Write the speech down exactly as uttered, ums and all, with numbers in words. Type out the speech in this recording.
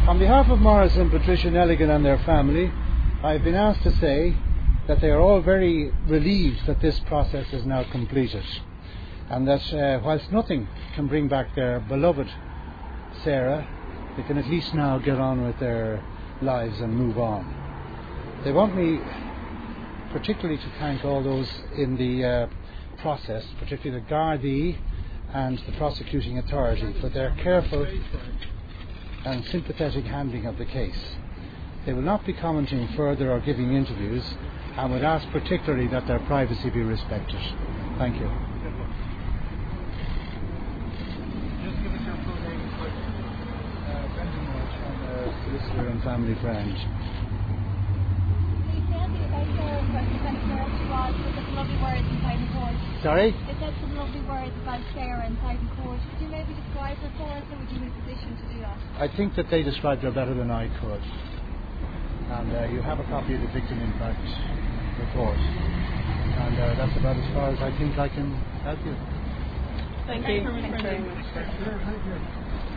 On behalf of Maurice and Patricia Nelligan and their family, I've been asked to say that they are all very relieved that this process is now completed, and that uh, whilst nothing can bring back their beloved Sarah, they can at least now get on with their lives and move on. They want me particularly to thank all those in the uh, process, particularly the Gardaí and the prosecuting authority, for their careful and sympathetic handling of the case. They will not be commenting further or giving interviews, and would ask particularly that their privacy be respected. Thank you. Just give us your full name, please. Uh, Brendan Walsh, I'm a solicitor and family friend. Can you tell me about Sarah and what kind of girl she was with the lovely words inside the court? Sorry? They said some lovely words about Sarah inside the court. Could you maybe describe her for us, or would you be in a position to do that? I think that they described her better than I could. And uh, you have a copy of the victim impact report. And uh, that's about as far as I think I can help you. Thank you. Thank you very much. Thank you.